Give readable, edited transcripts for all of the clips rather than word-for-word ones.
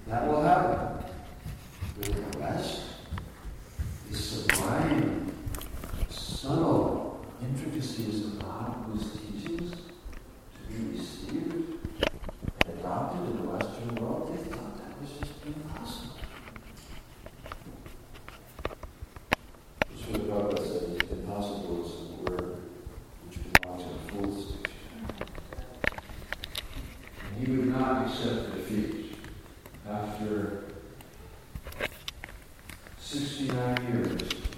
That will happen. Will the rest, the sublime, subtle intricacies of Mahaprabhu's teachings to be received, adopted in the Western world, they thought that was just impossible. Srila Prabhupada said impossible is a word which belongs to a fool's dictionary. And he would not accept defeat after 69 years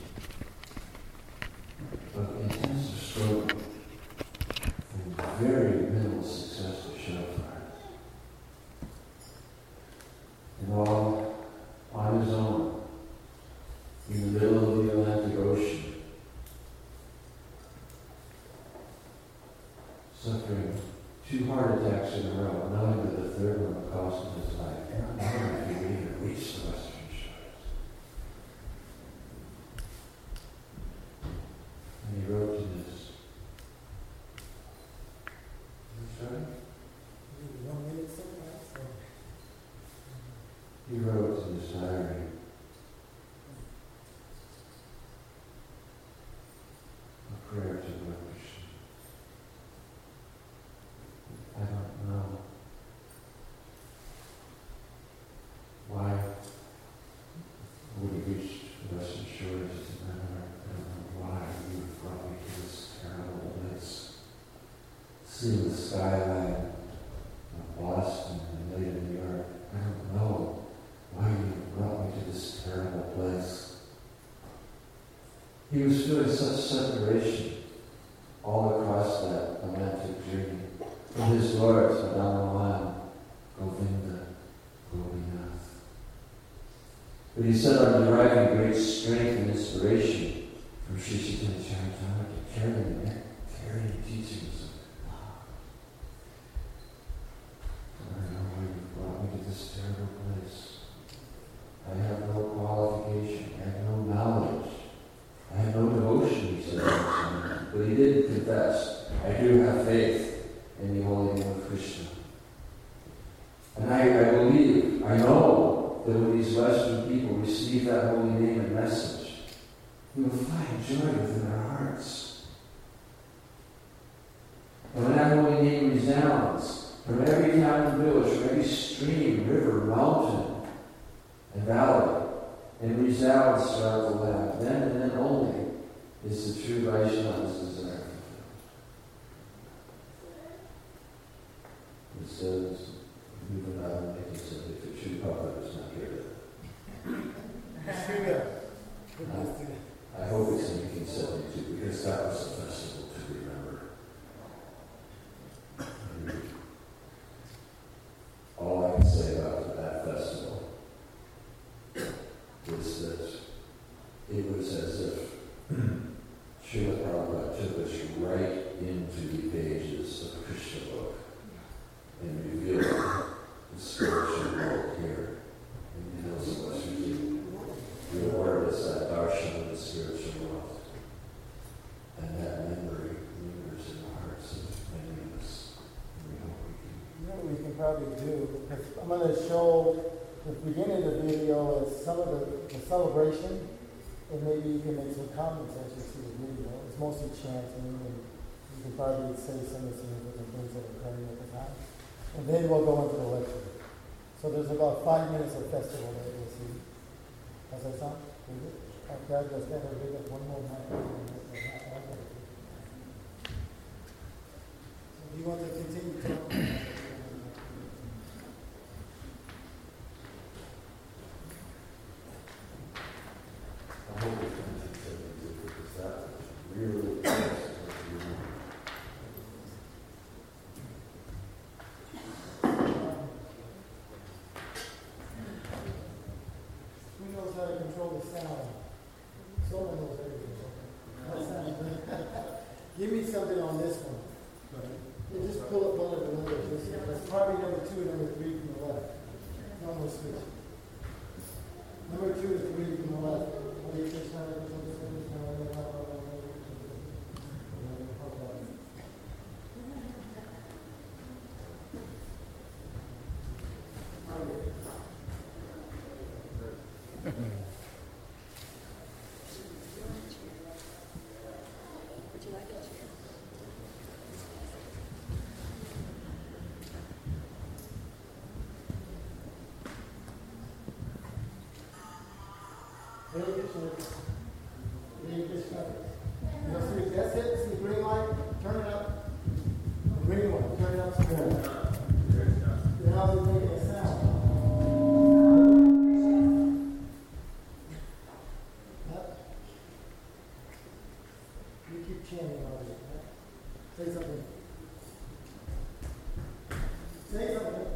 of intensive struggle and very minimal success with Shadowfire. And all on his own, in the middle of the Atlantic Ocean, suffering 2 heart attacks in a row, knowing that the third one would cost him his life. And not knowing if he would even reach the Western shores. And he wrote to this. Sorry? He wrote in his diary, a prayer to Lord Krishna. I don't know why would he reach the Western shores as a member. I don't know why you brought me to this terrible place. Seeing the skyline of Boston and later New York. I don't know why you brought me to this terrible place. He was feeling such separation all across that Atlantic journey from his Lord, Madame Mohan, Govinda, Gopinath. But he said, I'm deriving great strength and inspiration from Sri Chaitanya Charitamrita, carrying teachings of love. I don't know why you brought me to this terrible place. I have no qualification, I have no knowledge, I have no devotion, he said. But he did confess, I do have faith in the holy name of Krishna. And I believe, I know that when these Western people receive that holy name and message, we will find joy within their hearts. And when that holy name resounds from every town and village, from every stream, river, mountain, and valley, and resounds throughout the land, then and then only is the true Vaishnava's desire fulfilled. It says, even I think he said, if the true Prabhupada is not here, I hope it's in 1872, because that was a festival to remember. All I can say about that festival is that it was as if Srila Prabhupada took us right into the pages of Krishna book and revealed the spiritual world here in the hills of Western India. The award is that darshan of the spiritual world. And that memory lingers in the hearts of many of us. And we hope we can. You know what we can probably do? Because I'm going to show the beginning of the video as some of the celebration, and maybe you can make some comments as you see the video. It's mostly chanting, and you can probably say some of the significant things that are occurring at the time. And then we'll go into the lecture. So there's about 5 minutes of festival that you'll see. How's that sound? Okay, I'll just have a bit of one more mic. Do you want to continue talking? I hope it's going to continue because that was really close to what you want. Who knows how to control the sound? Someone knows how to control it. That sounds good. Give me something on this one. You just pull up one of the numbers. That's probably number 2 and number 3 from the left. No more switch. Number 2 and 3 from the left. That's it. See the green light? Turn it up. The green one. Turn it up some more. How's it making a sound? Yep. You keep chanting all this. Say something. Say something.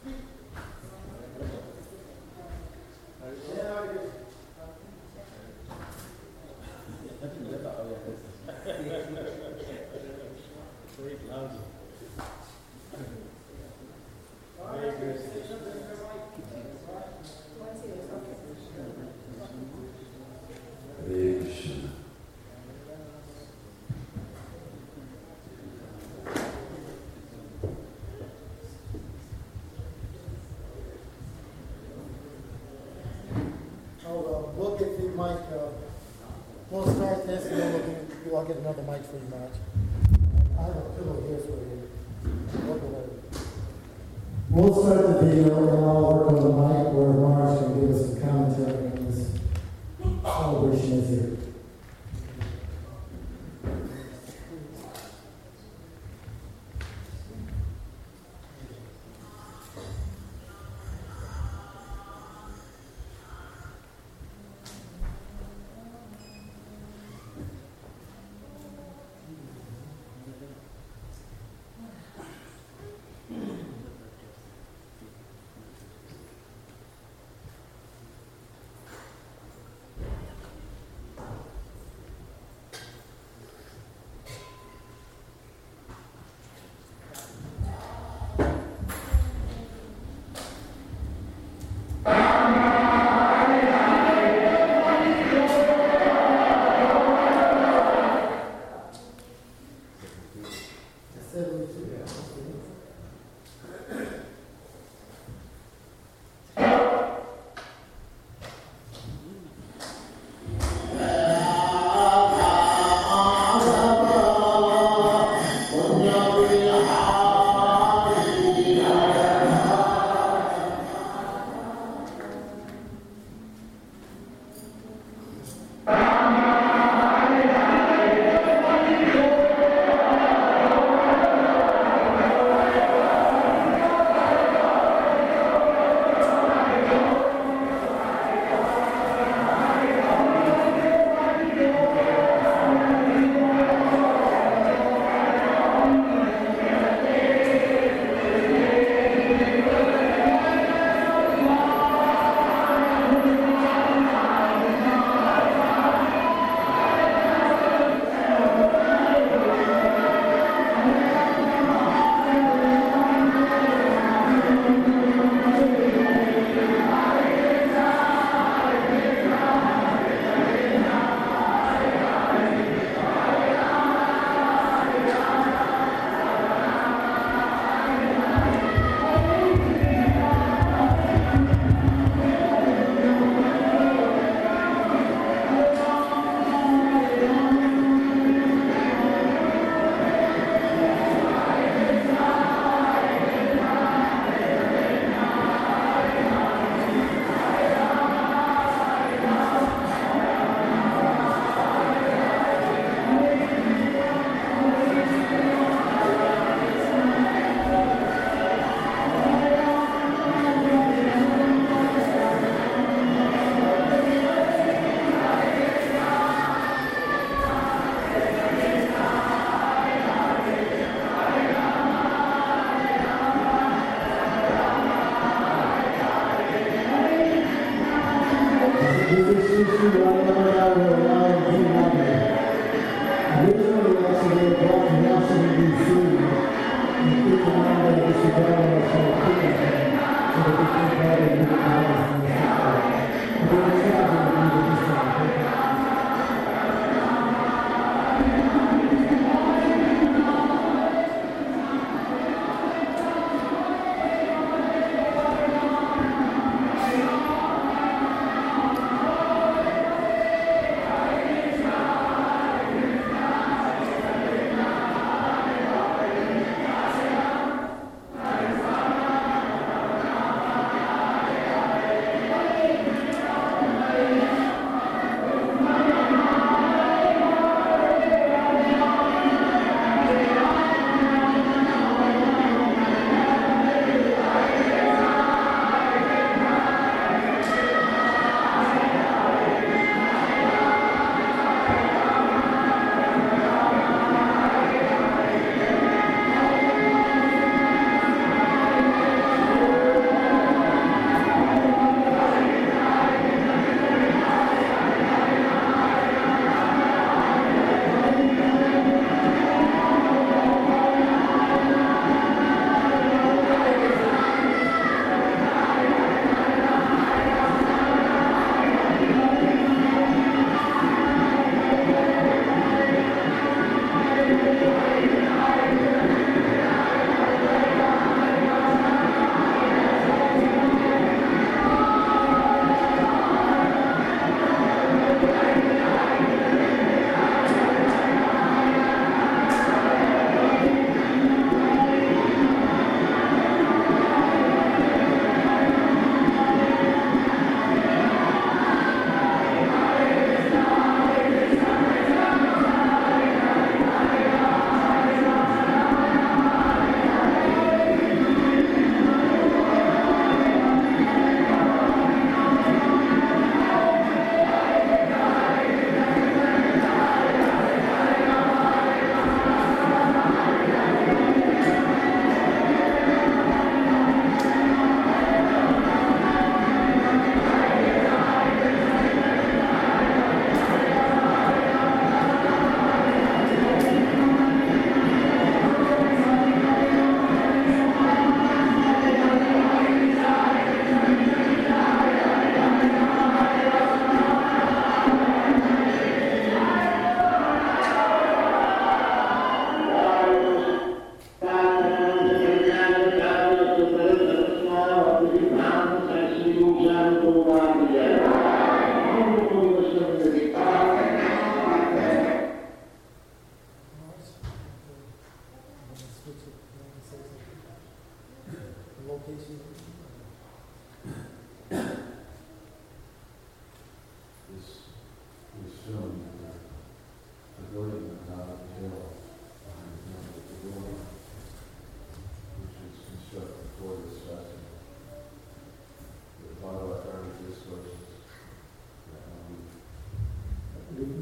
We'll get the mic. We'll start this and then I'll get another mic for you, Marge. I have a pillow here for you. We'll start the video and I'll work on the mic where Marge can give us some commentary on this celebration is here.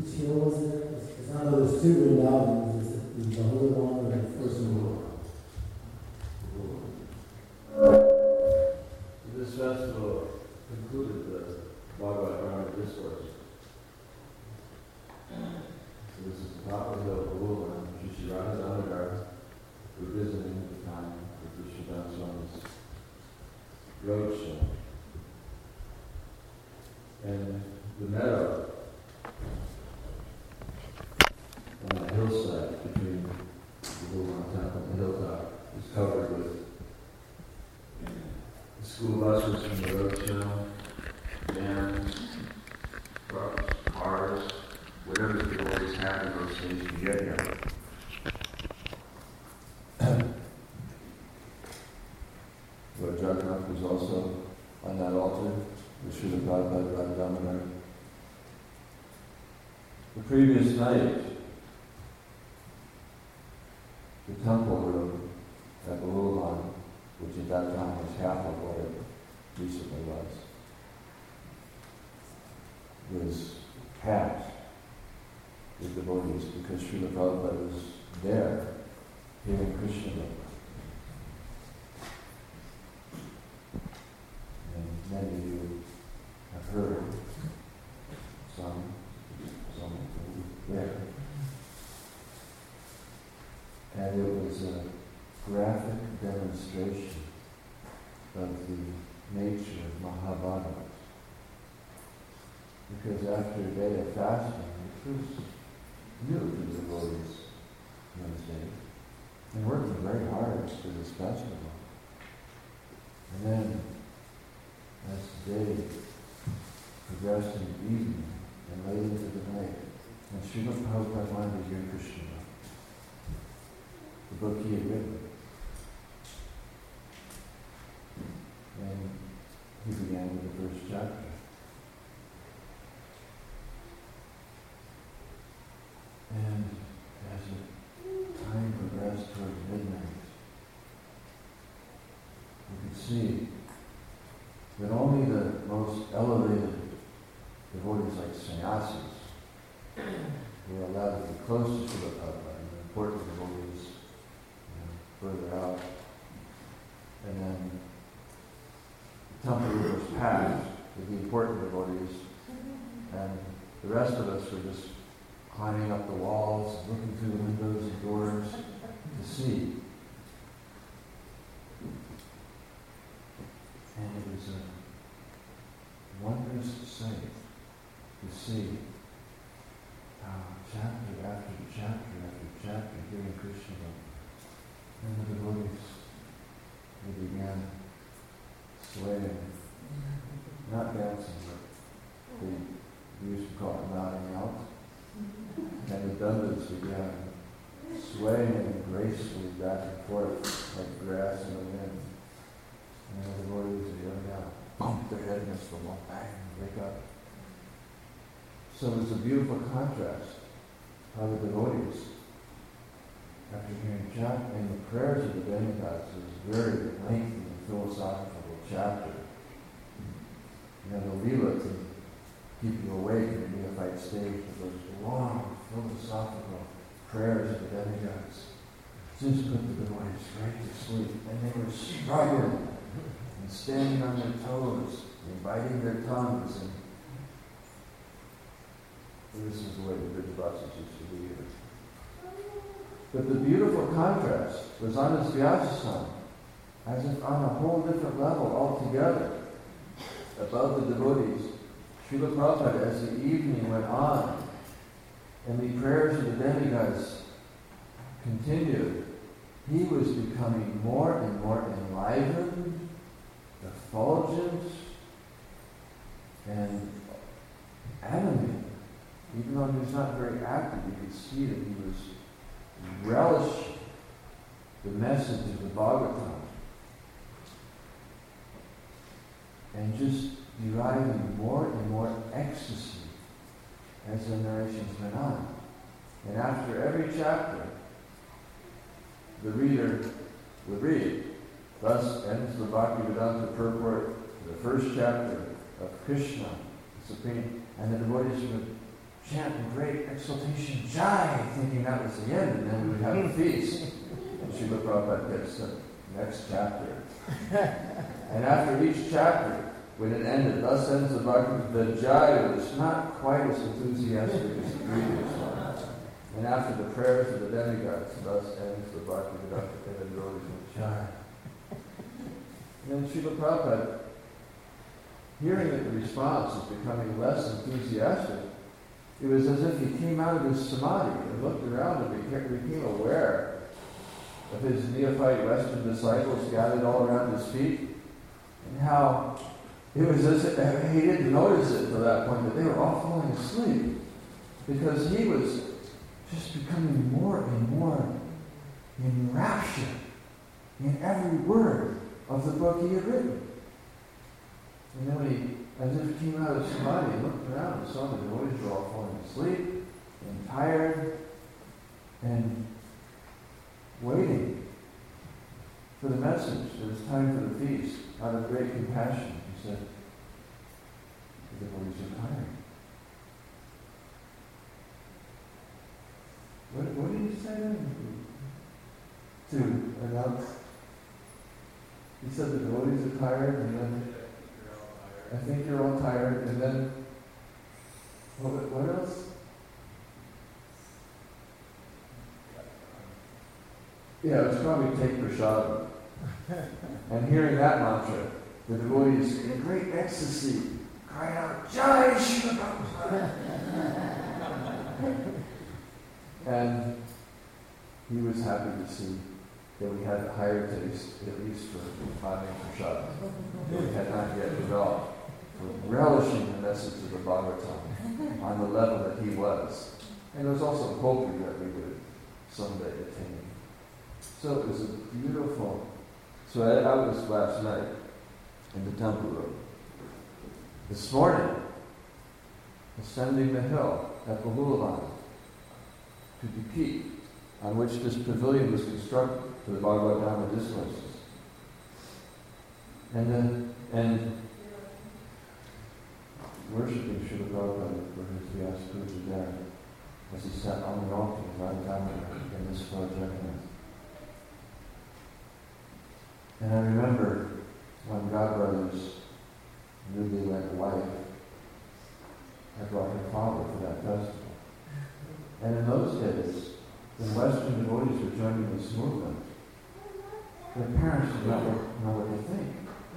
Which hero was it? Because I know there's two Vrindavans. There's the Holy One and the first one. This festival concluded the Bhagavad Gita discourse. So this is the top of the hill, Guru, Shri Radha Damodar, we're visiting at the time with Vishnudas Swami's roadshow. And the meadow on the hillside between the Guru temple and the hilltop is covered with the school buses from the roadshow, vans, trucks, cars, whatever the devotees have in those days to get here. Lord Jagannath was also on that altar with Srila Prabhupada Radha Damodar. The previous night, the temple room at Balulan, which at that time was half of what it recently was packed with devotees because Srila Prabhupada was there hearing Krishna. And many of you have heard some there. And it was a graphic demonstration of the nature of Mahabharata. Because after a day of fasting, it was new to the devotees in those days. And working very hard for this festival. And then, as the day progressed into evening and late into the night, and Srila Prabhupada wanted to hear Krishna, the book he had written. And he began with the first chapter. And as the time progressed towards midnight, we could see that only the most elevated devotees like sannyasis were allowed to be closest to the Prabhupada, and the important devotees further out. And then the temple was packed with the important devotees, and the rest of us were just climbing up the walls, looking through the windows and doors to see. And it was a wondrous sight to see how chapter after chapter after chapter hearing Krishna. And the devotees, they began swaying, not dancing, but they used to call it nodding out. And the dandavats began swaying gracefully back and forth like grass in the wind. And the devotees would yell out, bump their head against the wall, bang, wake up. So it was a beautiful contrast how the devotees, after hearing chapter and the prayers of the demigods, it was very lengthy and philosophical chapter. You know, the Leela can keep you awake in the neophyte stage, but those long philosophical prayers of the demigods just put the devotees right to sleep. And they were struggling and standing on their toes and biting their tongues. And this is the way the Vrijavasis used to be here. But the beautiful contrast was on his Vyasa, as if on a whole different level altogether, above the devotees. Srila Prabhupada, as the evening went on, and the prayers of the demigods continued, he was becoming more and more enlivened, effulgent, and animated. Even though he was not very active, you could see that he was relishing the message of the Bhagavatam and just deriving more and more ecstasy as the narrations went on. And after every chapter, the reader would read, thus ends the Bhaktivedanta purport to the first chapter of Krishna, the Supreme, and the devotees would chant in great exultation, Jai, thinking that was the end, and then we would have a feast. And Srila Prabhupada gets the next chapter. And after each chapter, when it ended, thus ends the Bhakti, the Jai was not quite as enthusiastic as the previous one. And after the prayers of the demigods, thus ends the Bhakti Vedanta Devotees with Jai. And then Srila Prabhupada, hearing that the response is becoming less enthusiastic, it was as if he came out of his samadhi and looked around and became aware of his neophyte Western disciples gathered all around his feet, and how it was as if he didn't notice it to that point, that they were all falling asleep, because he was just becoming more and more enraptured in every word of the book he had written. And then when he, as if came out of samadhi and looked around and saw the devotees were all falling asleep and tired and waiting for the message that it was time for the feast, out of great compassion, he said, the devotees are tired. What did he say then? To announce, he said the devotees are tired, and then I think you're all tired, and then what else? Yeah, it was probably take prashadam. And hearing that mantra, the devotees in great ecstasy cried out, Jai Srila Prabhupada! And he was happy to see that we had a higher taste, at least for Bhakti Prashadam, that we had not yet developed, for relishing the message of the Bhagavatam on the level that he was. And it was also hoping that we would someday attain. So it was a beautiful... So I was last night in the temple room. This morning, ascending the hill at Bahulavan to the peak on which this pavilion was constructed for the Bhagavad Dhamma discourses. And worshipping Srila Prabhupada for his Vyasa Puja there, as he sat on the altar of Radha in this far Jagannath. And I remember when Godbrother's newly wed wife had brought her father for that festival. And in those days, when Western devotees were joining this movement, their parents did not know what to think.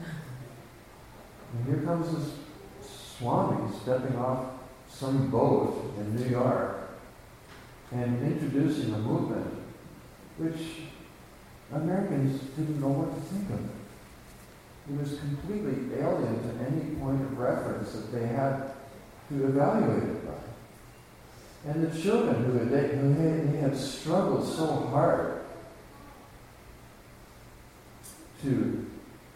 And here comes this Swami stepping off some boat in New York and introducing a movement which Americans didn't know what to think of. It was completely alien to any point of reference that they had to evaluate it by. And the children who had struggled so hard to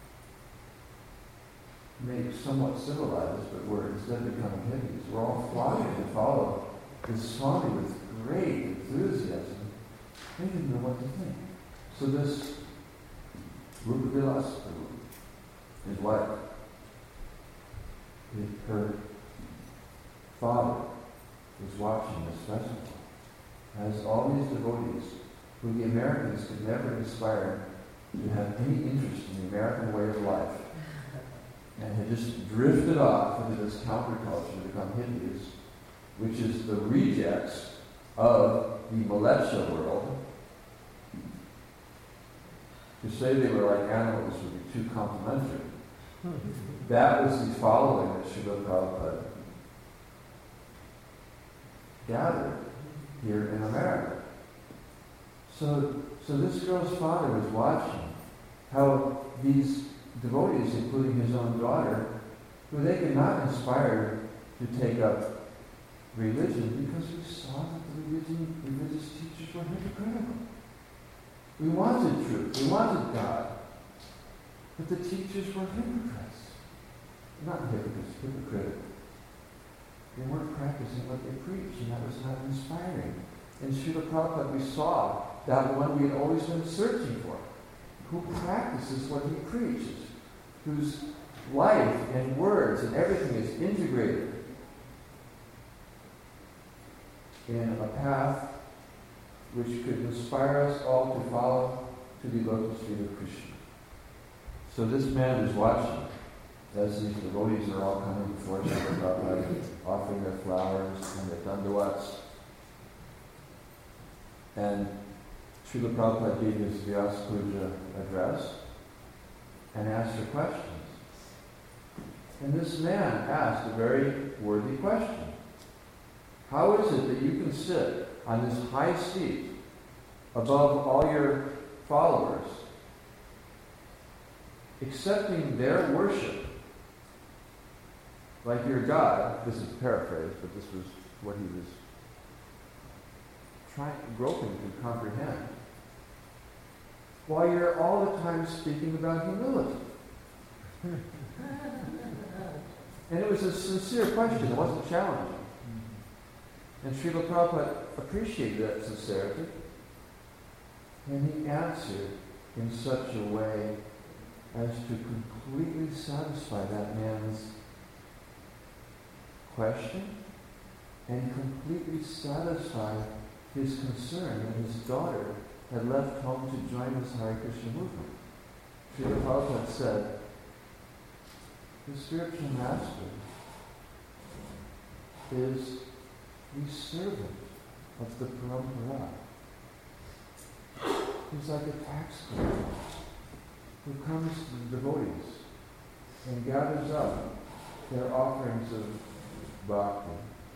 make somewhat civilized, but were instead becoming hippies, were all flocking to follow this Swami with great enthusiasm. They didn't know what to think. So this Rupa Vilas, his wife, her father was watching this festival as all these devotees, who the Americans could never inspire to have any interest in the American way of life, and had just drifted off into this counterculture to become hippies, which is the rejects of the militia world. To say they were like animals would be too complimentary. That was the following that Srila Prabhupada gathered here in America. So this girl's father was watching how these devotees, including his own daughter, who they could not inspire to take up religion because we saw that the religious teachers were hypocritical. We wanted truth, we wanted God, but the teachers were hypocrites. Not hypocrites, hypocritical. They weren't practicing what they preached, and that was not inspiring. In Srila Prabhupada, we saw that one we had always been searching for, who practices what he preaches, whose life and words and everything is integrated in a path which could inspire us all to follow to the lotus feet of Krishna. So this man is watching as these devotees are all coming before Srila Prabhupada, offering their flowers and their dandavats. And Srila Prabhupada gave his Vyasa Puja address and asked her questions. And this man asked a very worthy question. How is it that you can sit on this high seat above all your followers, accepting their worship like your God? This is paraphrased, but this was what he was groping to comprehend. While you're all the time speaking about humility. And it was a sincere question, it wasn't challenging. And Srila Prabhupada appreciated that sincerity. And he answered in such a way as to completely satisfy that man's question and completely satisfy his concern that his daughter had left home to join this Hare Krishna movement. Srila Prabhupada said, the spiritual master is the servant of the parampara. He's like a tax collector who comes to the devotees and gathers up their offerings of bhakti.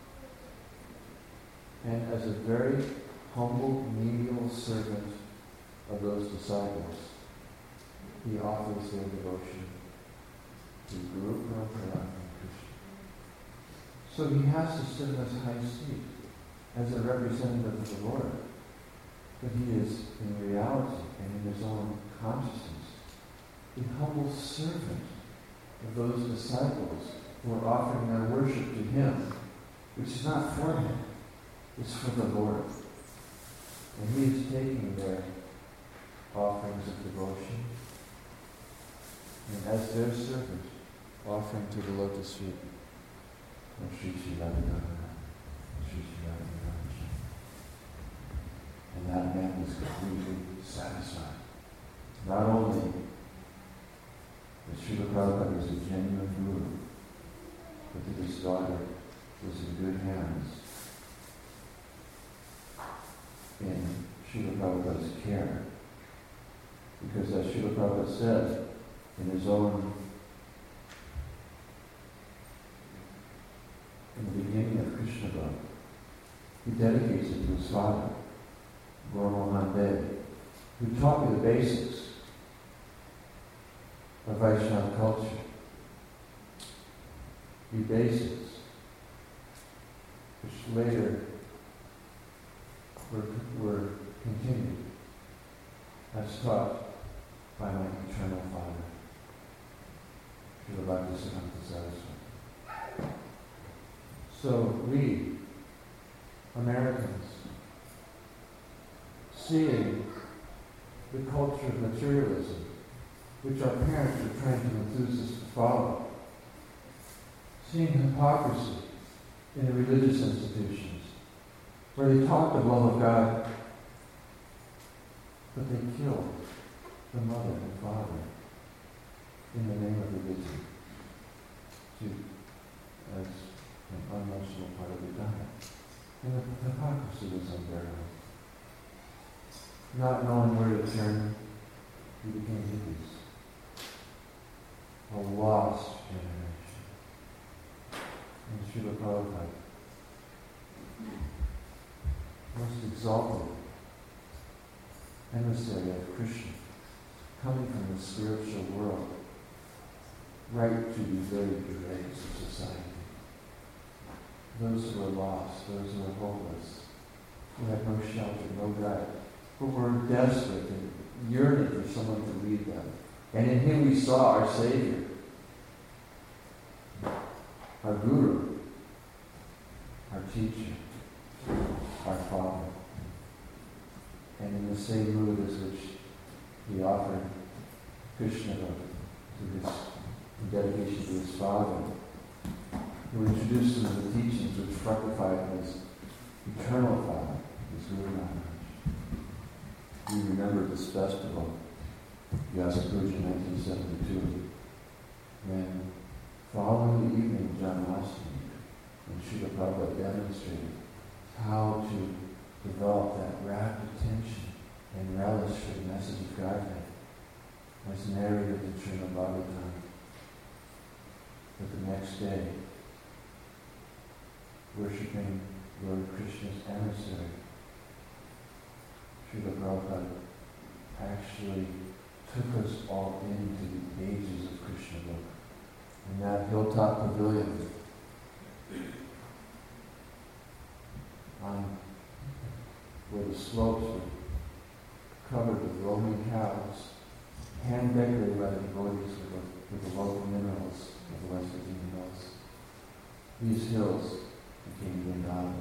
And as a very humble, menial servant of those disciples, he offers their devotion to Guru Parampara and Krishna. So he has to sit in this high seat as a representative of the Lord. But he is, in reality and in his own consciousness, the humble servant of those disciples who are offering their worship to him, which is not for him, it's for the Lord. And he is taking their offerings of devotion, and as their servant, offering to the lotus feet of Sri Sri Radharani, Sri Sri Radharani. And that man was completely satisfied. Not only that Srila Prabhupada was a genuine guru, but that his daughter was in good hands in Srila Prabhupada's care. Because as Srila Prabhupada said in his own, in the beginning of Krishna Bhakti, he dedicates it to his father, Gaura Mohan Dev, who taught me the basics of Vaishnava culture. The basics, which later were continued as taught by my eternal Father, Srila Bhaktisiddhanta Saraswati. So we, Americans, seeing the culture of materialism, which our parents are trying to enthuse us to follow, seeing hypocrisy in the religious institutions, where they talk of love of God, but they kill the mother and father in the name of religion, as an unmentionable part of the diet. And the hypocrisy was unbearable. Not knowing where to turn, we became hippies. A lost generation. And Srila Prabhupada, most exalted emissary of Krishna, coming from the spiritual world, right to the very dregs of society. Those who are lost, those who are hopeless, who had no shelter, no diet, who were desperate and yearning for someone to lead them. And in him we saw our Savior, our Guru, our teacher, our Father. And in the same mood as which he offered Krishna to his dedication to his Father, who introduced him to the teachings which fructified in his eternal Father is Guru Maharaj. We remember this festival, Vyasa Puja 1972, when following the evening of Janmashtami, when Srila Prabhupada demonstrated how to develop that rapt attention and relish for the message of Godhead, as narrated in Srimad Bhagavatam. But the next day, worshipping Lord Krishna's emissary, Srila Prabhupada actually took us all into the ages of Krishna Loka. In that hilltop pavilion, where the slopes were covered with roaming cows, hand decorated by the devotees with the local minerals of the West Virginia hills. These hills became Vrindavan.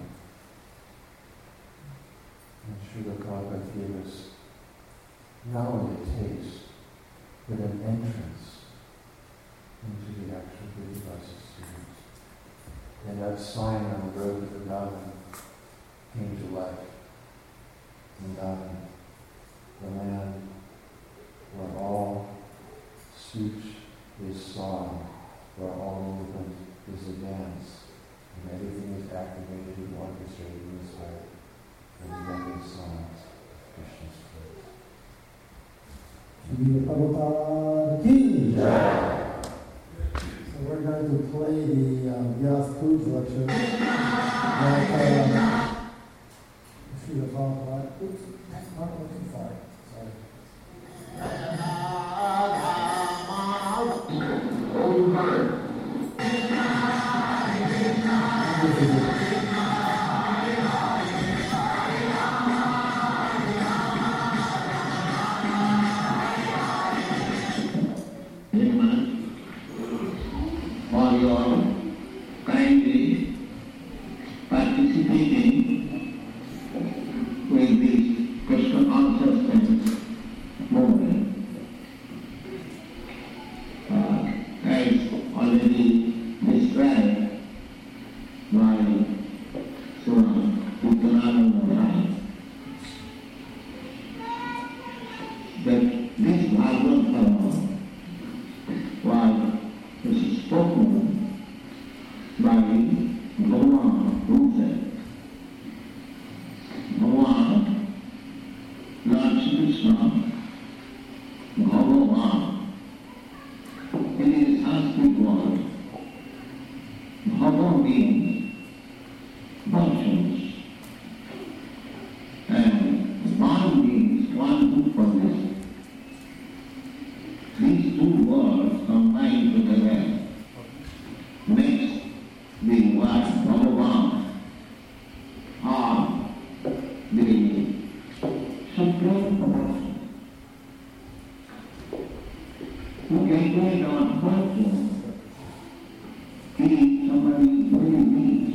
And Srila Prabhupada gave us not only a taste, but an entrance into the actual Vrindavan experience. And that sign on the road to Vrindavan came to life. Vrindavan, the land where all speech is song, where all movement is a dance, and everything is activated and orchestrated in this way, and the lovely songs of Krishna's praise. Srila Prabhupada Ki Jai. So we're going to play the Vyasa Puja lecture that Srila Prabhupada. Oops, that's not looking fine. Sorry. For your kindly participating with this Krishna consciousness movement. As already described by Swami Uttanananda Maharaj, that this Bhagavatam was spoken by Bhagavan himself. Bhagavan, Lord Krishna, Bhagavan, it is Sanskrit word. Bhava means functions, and Van means one who possesses. These two words combined together makes the word Bhagavan, or the supreme person, who can take on function. If somebody is very weak,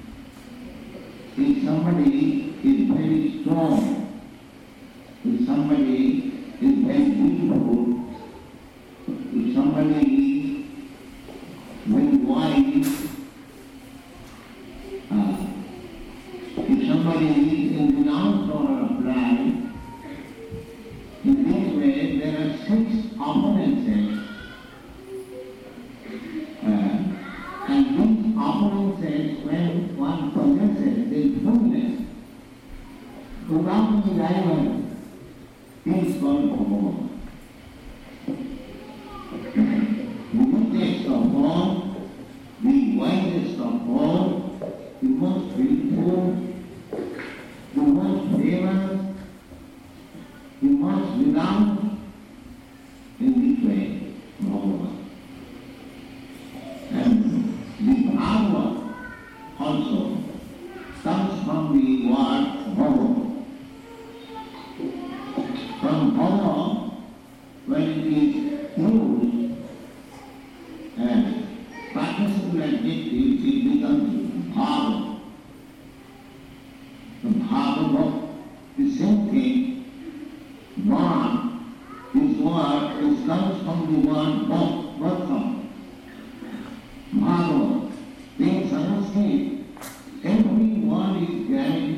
if somebody is very strong, if somebody is very beautiful, if somebody is very wise, if somebody is in the non-order of life, in this way there are 6 opponences. And these opponences, when one possesses this fullness, without any rival, is called Bhagavan. The richest of all, the wisest of all, the most beautiful, the most famous, the most renowned, in this way, Bhagavan. And the power also comes from the word Bhava. From Bhava, when it is used as participle adjective, it becomes Bhava. The Bhava, the same thing, Bhav, this word comes from the word Bhava. Bhagavad, in Sanskrit, every word is granted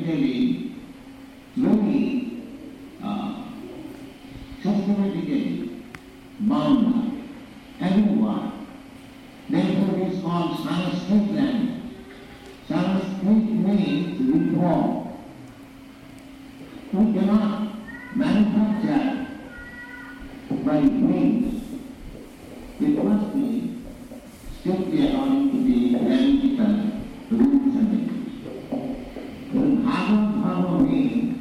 of Sanskrit language. Sanskrit means reform. We cannot manufacture by means. It must be strictly according to the analytical rules and regulations. The Bhagavad means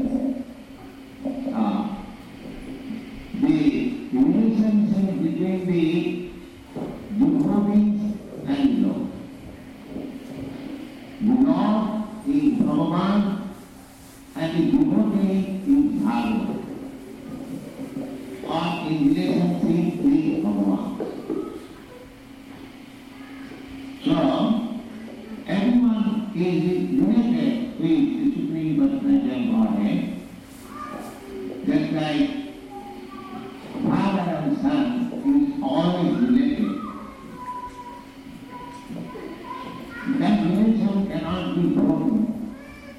the relationship between the devotees and Lord. The Lord is Bhagavan and the devotee is Bhagavan, or in relationship with Bhagavan. So, everyone is related with the Supreme Personality of Godhead, just like father and son is always related. That relation cannot be broken.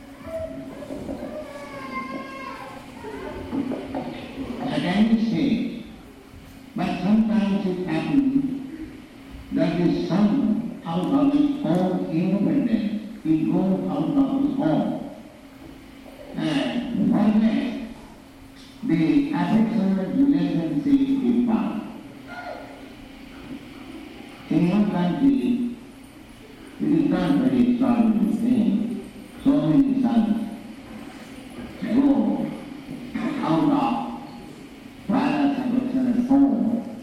At any stage, but sometimes it happens that the son, out of his own independence, he goes out of his own and forgets the affectionate relationship he found. In one country, it is not very extraordinary thing. So many sons go out of father's affectionate home.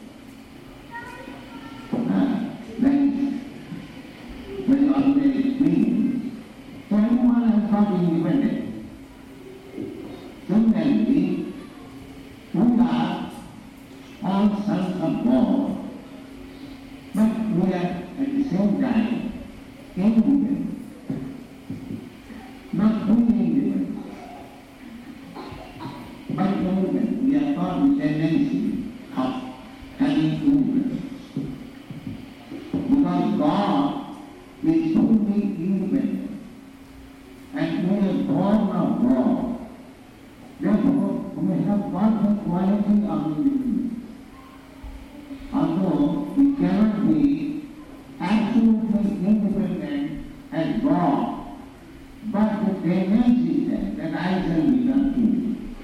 Then very ordinary experience. So everyone has got independent. Similarly, we are all sons of God, but we are at the same time independent, not fully independent, but independent. We are called the tendency of having independence. Because God is fully independent and we are born of God. Therefore, we have got the quality of independence. Although we cannot be absolutely independent as God, but the tendency is that I shall become independent.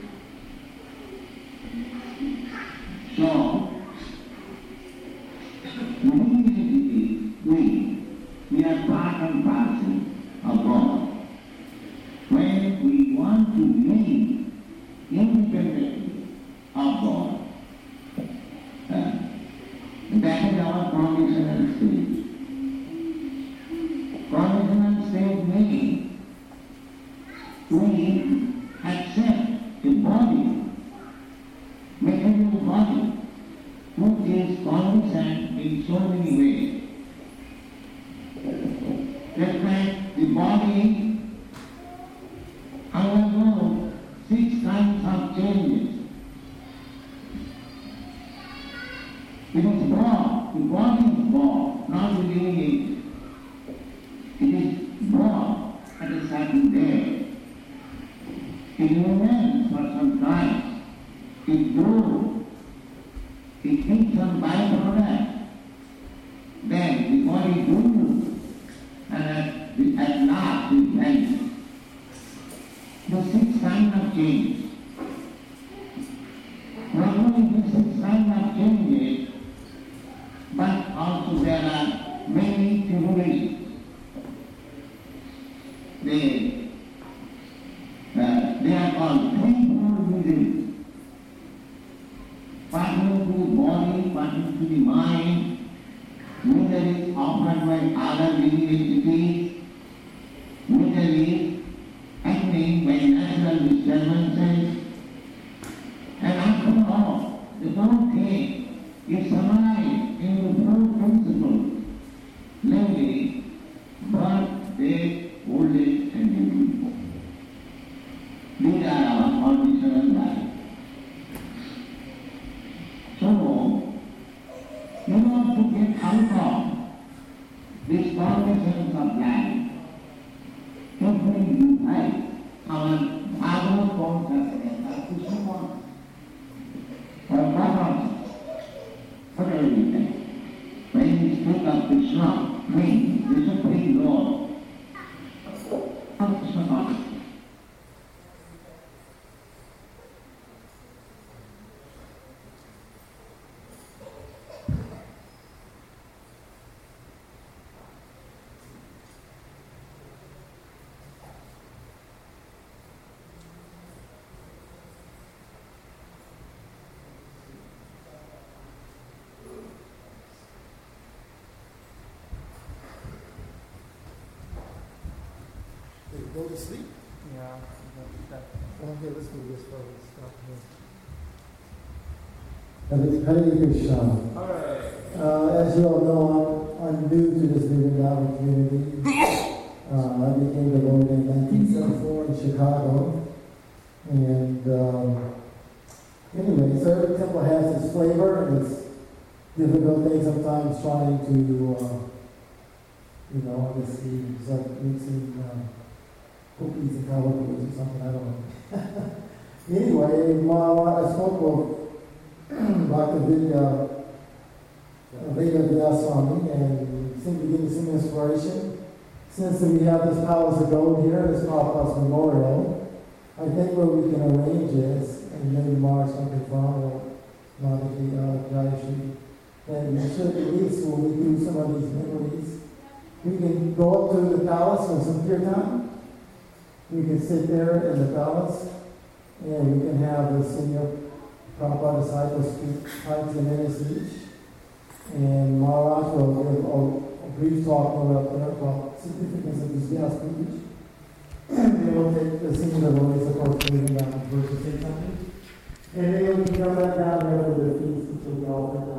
So, we are part and parcel of God. When we want to live independently of God, that is our conditional state. Conditional state means we accept a body, material body, which is conditioned in so many ways. Just like the body undergoes 6 kinds of changes. It is born, the body is born, not the living agent. It is born at a certain day. It remains for some time. It grows. It takes some byproduct. Then the body grows and at last it vanishes. The 6 kinds of changes. Not only the 6 kinds of changes, but also there are many tribulations. They are called threefold miseries. Partly to the body, partly to the mind, miseries offered by other living entities, miseries happening by natural disturbances, and after all, the whole thing is summarized in the 4 principles, namely birth, death, old age, and disease. These are our conditional life. So, in order to get out of these conditions of life, every life, our Bhagavad consciousness has to support or God, whatever you think. When we speak of Krishna, me, the Supreme Lord. They go to sleep. Yeah. Okay, let's do this first. Stop Hare Krishna. All right. As you all know, I'm new to this Vrindavan community. I became the Lord in 1974 in Chicago. And anyway, so every temple has its flavor, and it's difficult thing sometimes trying to, it's like mixing cookies and calories or something, I don't know. Anyway, I spoke of Dr. Veda Vyaswami, and simply give me some inspiration. Since we have this palace of gold here, this Prabhupada's memorial, I think what we can arrange is, and maybe Mars can confirm, or Madhuri Jayashri, that we should at least, when we do some of these memories, we can go up to the palace for some kirtan. We can sit there in the palace, and we can have the senior Prabhupada disciples speak 5 to minutes each. And Maharaj will give a brief talk up there about the significance of this gas speech. They will take the senior devotees, of course, moving down to verse 600. And they will come back down there for the feast, which will be all